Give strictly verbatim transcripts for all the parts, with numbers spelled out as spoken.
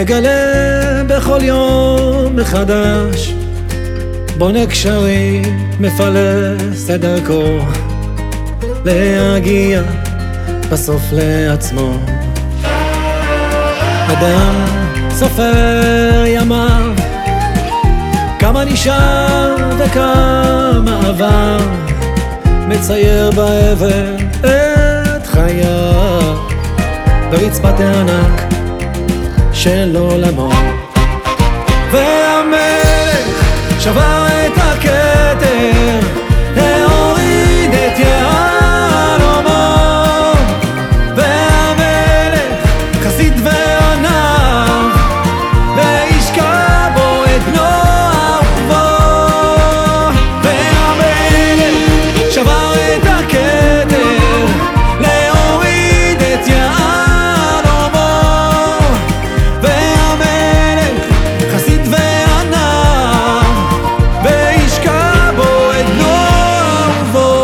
מגלה בכל יום מחדש, בונה קשרים, מפלס את דרכו, להגיע בסוף לעצמו. אדם סופר ימיו, כמה נשאר וכמה עבר, מצייר באבן את חייו, ברצפת הענק של עולמו. והמלך שבר את הכתר, להוריד את יהלומו. והמלך חסיד ועניו, והשקע בו את בנו אהובו. והמלך שבר את הכתר, להוריד את יהלומו. והמלך חסיד ועניו, והשקע בו את בנו אהובו.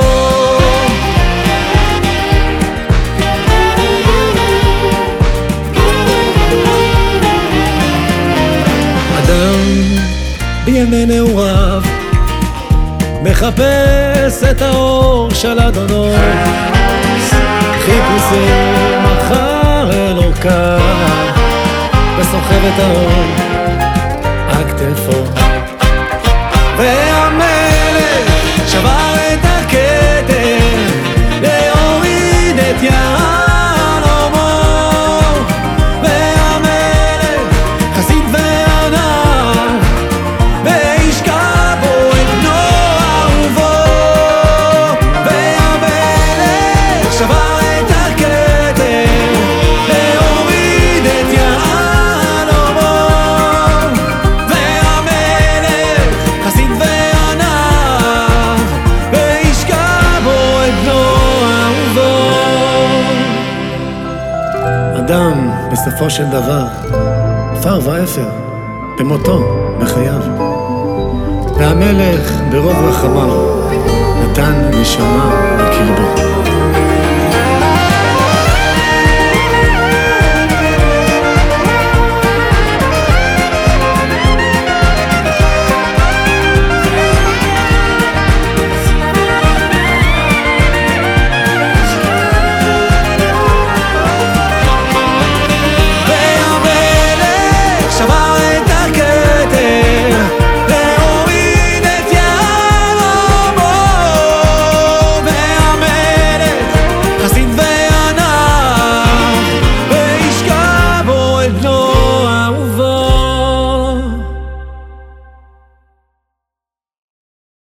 אדם בימי נעוריו מחפש את האור של אדונו, חיפושים אחר אלוקיו, וסוחב את האור על כתפו. והמלך שבר את הכתר, להוריד את יהלומו. והמלך חסיד ועניו, והשקע בו את בנו אהובו. והמלך שבר את הכתר, להוריד את יהלומו. והמלך חסיד ועניו, והשקע בו את בנו אהובו. אדם בסופו של דבר עפר ואפר, במותו, בחייו. והמלך ברוב רחמיו נתן נשמה לקרבו.